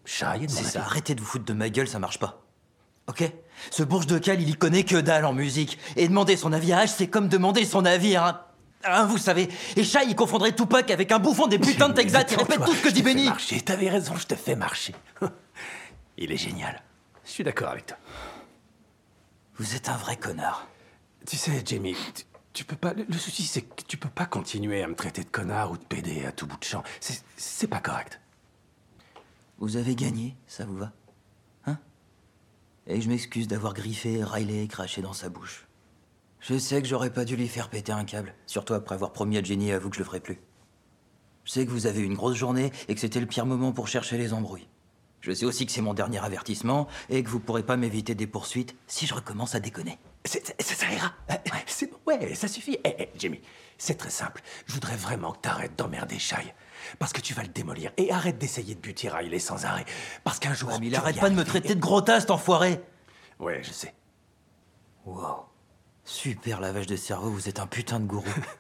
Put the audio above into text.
Shai, C'est ça, arrêtez de vous foutre de ma gueule, ça marche pas. Ok? Ce bourge de Cal, il y connaît que dalle en musique. Et demander son avis à H, c'est comme demander son avis à vous savez. Et Shai, il confondrait Tupac avec un bouffon des putains de Texas, il répète tout ce que dit Benny. T'avais raison, je te fais marcher. Il est génial. Je suis d'accord avec toi. Vous êtes un vrai connard. Tu sais, Jamie, tu peux pas... Le souci, c'est que tu peux pas continuer à me traiter de connard ou de pédé à tout bout de champ. C'est pas correct. Vous avez gagné, ça vous va? Hein? Et je m'excuse d'avoir griffé Riley et craché dans sa bouche. Je sais que j'aurais pas dû lui faire péter un câble, surtout après avoir promis à Jenny et à vous que je le ferai plus. Je sais que vous avez eu une grosse journée et que c'était le pire moment pour chercher les embrouilles. Je sais aussi que c'est mon dernier avertissement et que vous pourrez pas m'éviter des poursuites si je recommence à déconner. Ça ira. Ouais, ça suffit. Jamie, c'est très simple. Je voudrais vraiment que t'arrêtes d'emmerder Shai. Parce que tu vas le démolir. Et arrête d'essayer de buter Riley sans arrêt. Parce qu'un jour... Ouais, mais il arrête pas de me traiter de gros tas, cet enfoiré. Ouais, je sais. Wow. Super lavage de cerveau, vous êtes un putain de gourou.